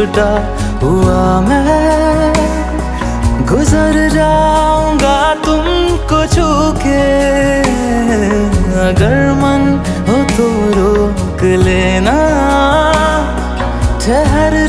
लिपटा हुआ मैं गुजर जाऊंगा तुमको छू के। अगर मन हो तो रोक लेना, ठहर